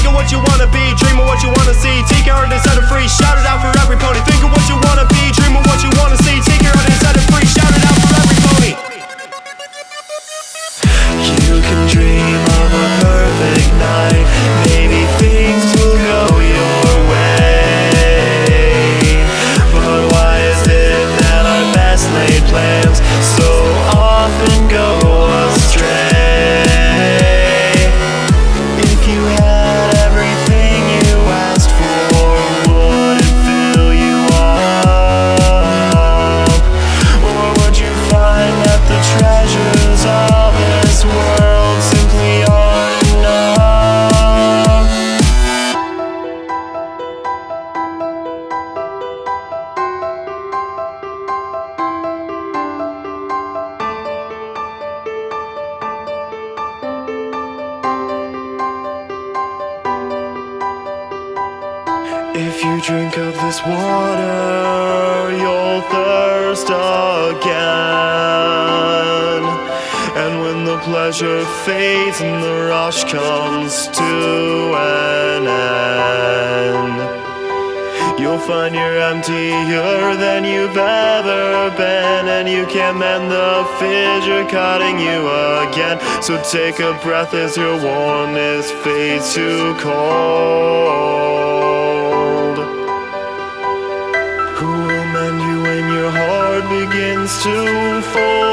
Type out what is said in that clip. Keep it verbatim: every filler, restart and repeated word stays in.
Think of what you wanna be, dream of what you wanna see. Take your heart and set it free, shout it out for every pony. Think of what you wanna be, dream of what you wanna see. Take your heart and set it free, shout it out for every pony. You can dream of a perfect night. Maybe things will go your way, but why is it that our best laid plans so often go astray? If you had everything you asked for, would it fill you up? Or would you find that the treasures of this world simply aren't enough? If you drink of this water, you'll thirst again. And when the pleasure fades and the rush comes to an end, you'll find you're emptier than you've ever been, and you can't mend the fissure cutting you again. So take a breath as your warmness fades to cold. Who will mend you when your heart begins to fold?